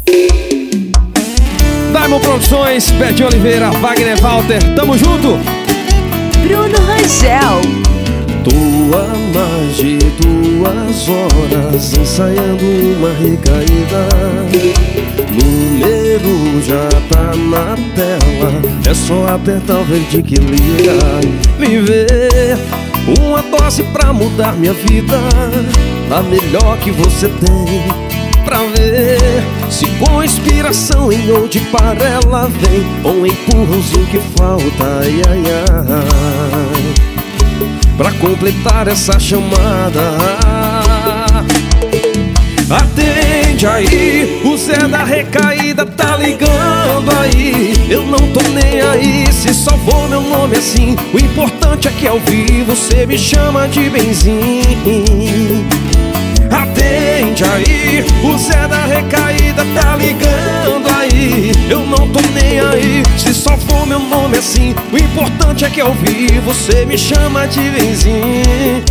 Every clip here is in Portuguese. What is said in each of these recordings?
Diamond Produções, Betinho Oliveira, Wagner Walter, tamo junto! Bruno Rangel. Tô há mais de 2 horas ensaiando uma recaída. Número já tá na tela, é só apertar o verde que liga. Viver uma dose pra mudar minha vida, a melhor que você tem, pra ver se com inspiração em ou de parela vem um empurrãozinho que falta, ai, ai, ai, pra completar essa chamada. Atende aí, o Zé da recaída tá ligando aí. Eu não tô nem aí se só for meu nome assim. O importante é que ao vivo você me chama de benzinho. Atende aí, o Zé da recaída tá ligando aí. Eu não tô nem aí se só for meu nome assim. O importante é que ao vivo você me chama de benzinho.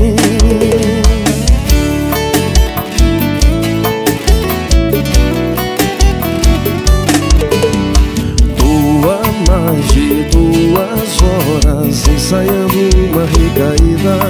Tô há mais de 2 horas ensaiando uma recaída.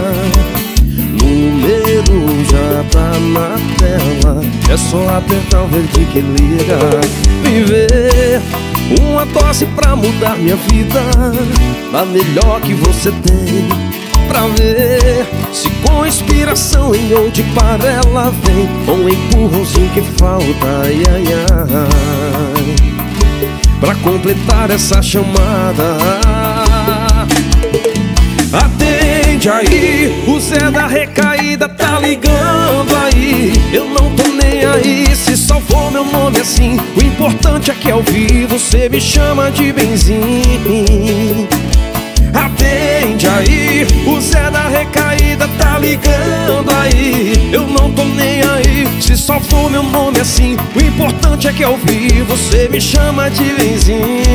Número já tá na tela, é só apertar o verde que liga. Viver uma dose pra mudar minha vida, a melhor que você tem, pra ver se com inspiração em ou de parela vem um empurrãozinho que falta, ai, ai, ai, pra completar essa chamada. Atende aí, o Zé da recaída tá ligando aí. Eu não tô nem aí se só for meu nome assim. O importante é que ao vivo você me chama de benzinho. Atende aí, o Zé da recaída tá ligando aí. Eu não tô nem aí se só for meu nome assim. O importante é que ao vivo você me chama de benzinho.